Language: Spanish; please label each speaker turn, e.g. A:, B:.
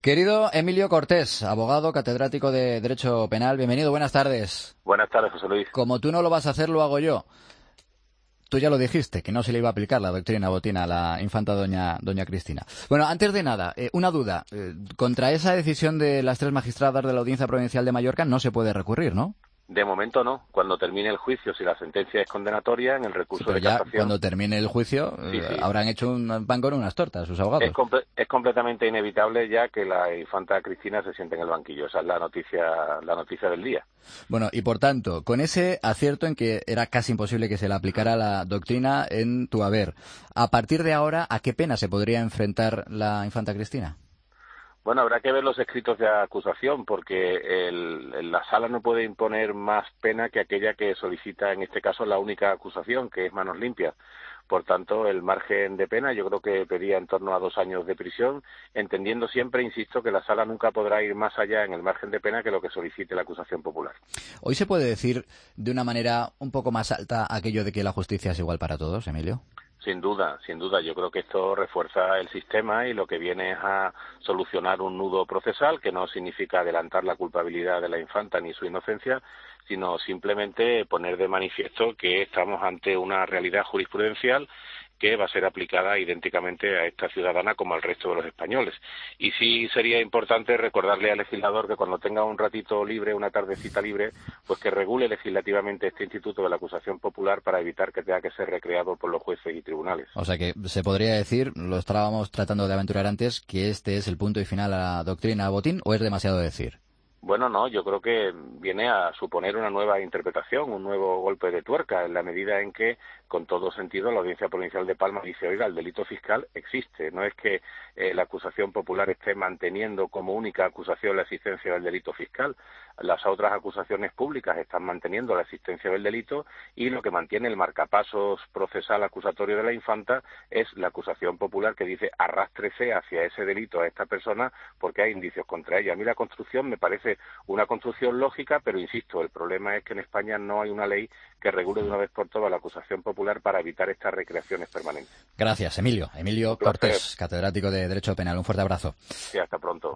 A: Querido Emilio Cortés, abogado, catedrático de Derecho Penal, bienvenido, buenas tardes.
B: Buenas tardes, José Luis.
A: Como tú no lo vas a hacer, lo hago yo. Tú ya lo dijiste, que no se le iba a aplicar la doctrina Botín a la infanta doña Cristina. Bueno, antes de nada, una duda. Contra esa decisión de las 3 magistradas de la Audiencia Provincial de Mallorca no se puede recurrir, ¿no?
B: De momento no. Cuando termine el juicio, si la sentencia es condenatoria, en el recurso de
A: ya
B: casación...
A: cuando termine el juicio,
B: Sí.
A: Habrán hecho un pan con unas tortas sus abogados.
B: Es completamente inevitable ya que la infanta Cristina se siente en el banquillo. Esa es la noticia del día.
A: Bueno, y por tanto, con ese acierto en que era casi imposible que se le aplicara la doctrina en tu haber, a partir de ahora, ¿a qué pena se podría enfrentar la infanta Cristina?
B: Bueno, habrá que ver los escritos de acusación, porque la sala no puede imponer más pena que aquella que solicita, en este caso, la única acusación, que es manos limpias. Por tanto, el margen de pena yo creo que pedía en torno a 2 años de prisión, entendiendo siempre, insisto, que la sala nunca podrá ir más allá en el margen de pena que lo que solicite la acusación popular.
A: ¿Hoy se puede decir de una manera un poco más alta aquello de que la justicia es igual para todos, Emilio?
B: Sin duda. Yo creo que esto refuerza el sistema y lo que viene es a solucionar un nudo procesal, que no significa adelantar la culpabilidad de la infanta ni su inocencia, sino simplemente poner de manifiesto que estamos ante una realidad jurisprudencial que va a ser aplicada idénticamente a esta ciudadana como al resto de los españoles. Y sí sería importante recordarle al legislador que cuando tenga un ratito libre, una tardecita libre, pues que regule legislativamente este instituto de la acusación popular para evitar que tenga que ser recreado por los jueces y tribunales.
A: O sea que se podría decir, lo estábamos tratando de aventurar antes, que este es el punto y final a la doctrina Botín, ¿o es demasiado decir?
B: Bueno, no, yo creo que viene a suponer una nueva interpretación, un nuevo golpe de tuerca, en la medida en que, con todo sentido, la Audiencia Provincial de Palma dice, oiga, el delito fiscal existe, no es que la acusación popular esté manteniendo como única acusación la existencia del delito fiscal, las otras acusaciones públicas están manteniendo la existencia del delito y lo que mantiene el marcapasos procesal acusatorio de la infanta es la acusación popular que dice arrástrese hacia ese delito a esta persona porque hay indicios contra ella. A mí la construcción me parece una construcción lógica, pero insisto, el problema es que en España no hay una ley que regule de una vez por todas la acusación popular para evitar estas recreaciones permanentes.
A: Gracias, Emilio. Emilio Cortés, catedrático de Derecho Penal. Un fuerte abrazo.
B: Sí, hasta pronto.